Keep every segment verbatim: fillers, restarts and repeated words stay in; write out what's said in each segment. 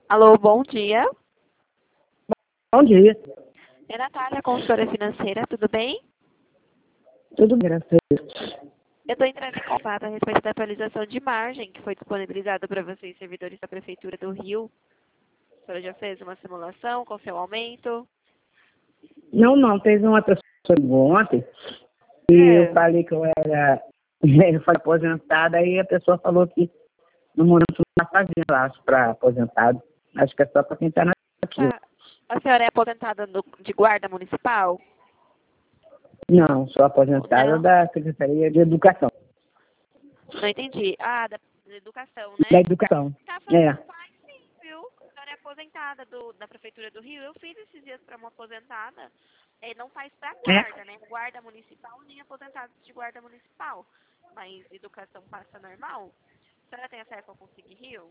Alô, bom dia. Bom dia. É Natália, consultora financeira, tudo bem? Tudo bem, graças a Deus. Eu estou entrando em contato a respeito da atualização de margem que foi disponibilizada para vocês, servidores da Prefeitura do Rio. A senhora já fez uma simulação com seu aumento? Não, não, teve uma pessoa que ligou ontem e É. eu falei que eu era eu fui aposentada e a pessoa falou que no momento não está fazendo laço para aposentado. Acho que é só para quem está na ativa. Tá. A senhora é aposentada no- de guarda municipal? Não, sou aposentada Não, da Secretaria de Educação. não entendi. Ah, da, da educação, né? Da Educação. Tá É. fazendo faz sim, viu? A senhora é aposentada do, da Prefeitura do Rio. Eu fiz esses dias para uma aposentada. É, não faz para É? guarda, né? Guarda municipal, nem aposentados de guarda municipal. Mas educação passa normal. A senhora tem acesso ao Consig Rio?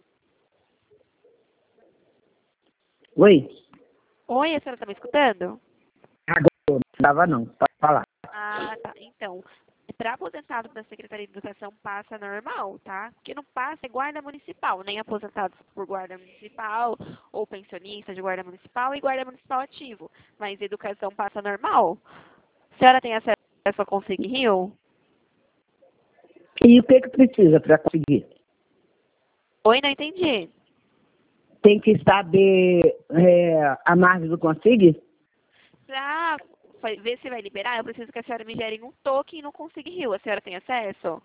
Oi? Oi, a senhora tá me escutando? Agora não estava não, pode falar. Ah, tá. Então, para aposentados da Secretaria de Educação passa normal, tá? O que não passa é guarda municipal, nem aposentados por guarda municipal ou pensionistas de guarda municipal e guarda municipal ativo. Mas educação passa normal. A senhora tem acesso ao Consig Rio? E o que que precisa para conseguir? Oi, não entendi. Tem que saber é, a margem do Consig? Pra fa- ver se vai liberar, eu preciso que a senhora me gere um token no Consig Rio. A senhora tem acesso?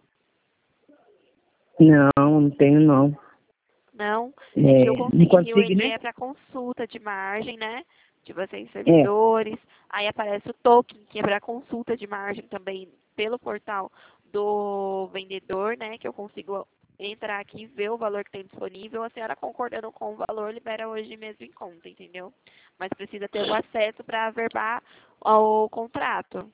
Não, não tenho não. Não? É que É, o não Consig Rio, consigo, ele né? é para consulta de margem, né? De vocês É. servidores. Aí aparece o token, que é para consulta de margem também pelo portal do vendedor, né? Que eu consigo entrar aqui e ver o valor que tem disponível. A senhora concordando com o valor, libera hoje mesmo em conta, entendeu? Mas precisa ter o acesso para averbar o contrato.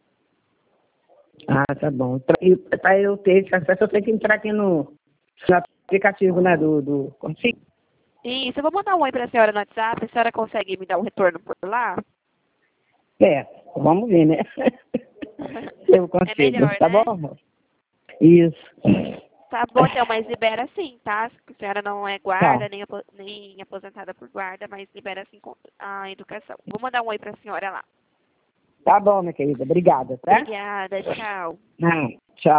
Ah, tá bom. Para eu ter esse acesso, eu tenho que entrar aqui no, no aplicativo, né, do, do Consig. Isso, eu vou mandar um oi para a senhora no WhatsApp. A senhora consegue me dar um retorno por lá? É, vamos ver, né? Eu É consigo, melhor, tá bom, né? amor? Isso. Tá bom, então, mas libera sim, tá? A senhora não é Tá. guarda, nem, apo- nem aposentada por guarda, mas libera sim com a educação. Vou mandar um oi pra senhora lá. Tá bom, minha querida. Obrigada, tá? Obrigada, tchau. Ah, tchau.